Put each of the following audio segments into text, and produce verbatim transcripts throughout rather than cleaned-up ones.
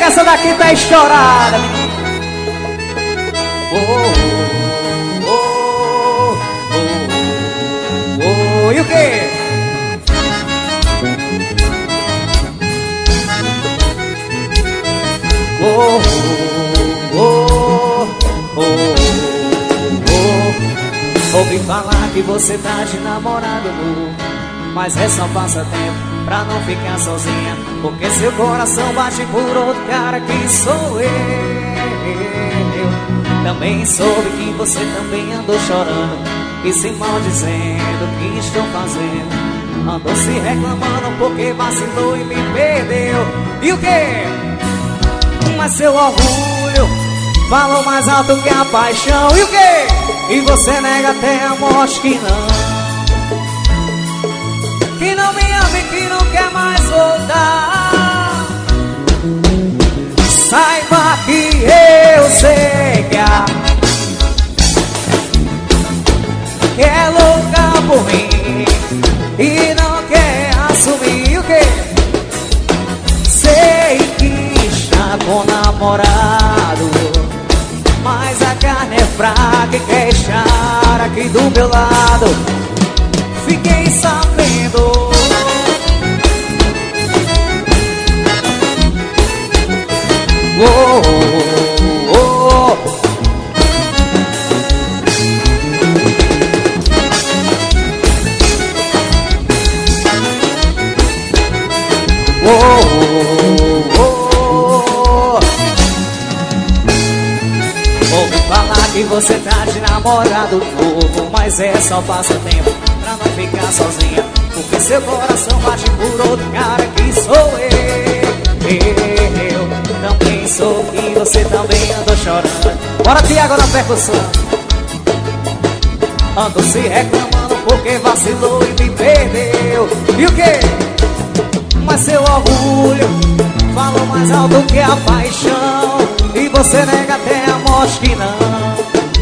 que essa daqui tá estourada, menino. Oh, oh, oh, oh, oh, e o quê? Oh, oh, oh, oh, oh. Ouvi falar que você tá de namorado novo, mas é só passatempo pra não ficar sozinha, porque seu coração bate por outro cara que sou eu. Também soube que você também andou chorando e se maldizendo o que estou fazendo. Andou se reclamando porque vacilou e me perdeu. E o quê? Mas seu orgulho falou mais alto que a paixão. E o quê? E você nega até a morte que não, que não me ama e que não quer mais voltar. Saiba que eu sei que a que é louca por mim e não quer assumir. O quê? Sei que está com namorado, mas a carne é fraca e quer estar aqui do meu lado. Fiquei sabendo. Oh, oh, oh. Oh, oh, oh. Ouvi falar que você tá de namorado novo, mas é só passatempo pra não ficar sozinha, porque seu coração bate por outro cara que sou eu. Eu também sou e você também andou chorando. Bora, Tiago, na percussão. Ando se reclamando porque vacilou e me perdeu. E o quê? Mas seu orgulho falou mais alto que a paixão, e você nega até a morte que não,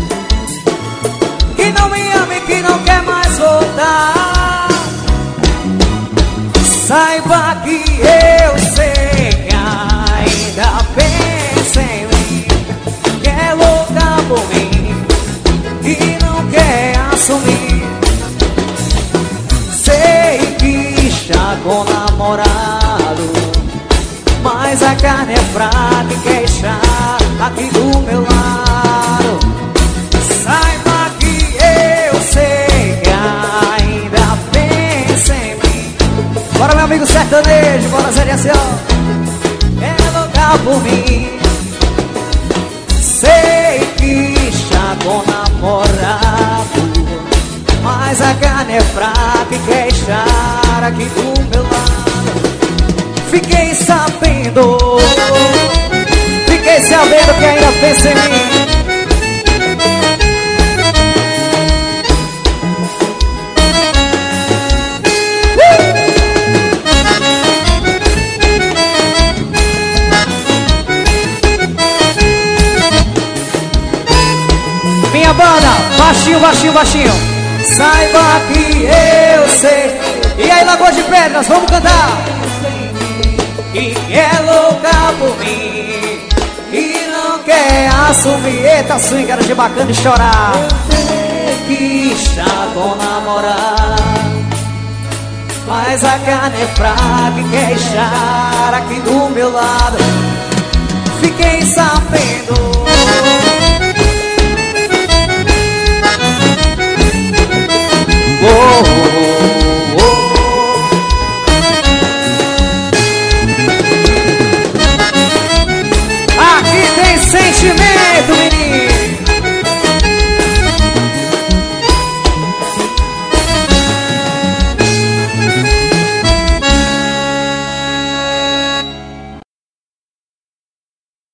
que não me ama e que não quer mais voltar. Saiba que eu sei que ainda pensa em mim, que é louca por mim e não quer assumir. Sei que está com namorado, mas a carne é fraca e quer estar aqui do meu lado. Saiba que eu sei que ainda pensa em mim. Bora, meu amigo sertanejo, bora, Zé de Ação. É louca por mim. Sei que está com namorado, mas a carne é fraca e quer estar aqui do meu lado. Fiquei sabendo, fiquei sabendo que ainda pensa em mim. Minha banda, baixinho, baixinho, baixinho. Saiba que eu sei. E aí, Lagoa de Pedras, vamos cantar. E que é louca por mim e não quer assumir. Eita, swing, cara de bacana de chorar. Eu sei que está com namorado, mas a carne é fraca e quer estar aqui do meu lado. Fiquei sabendo.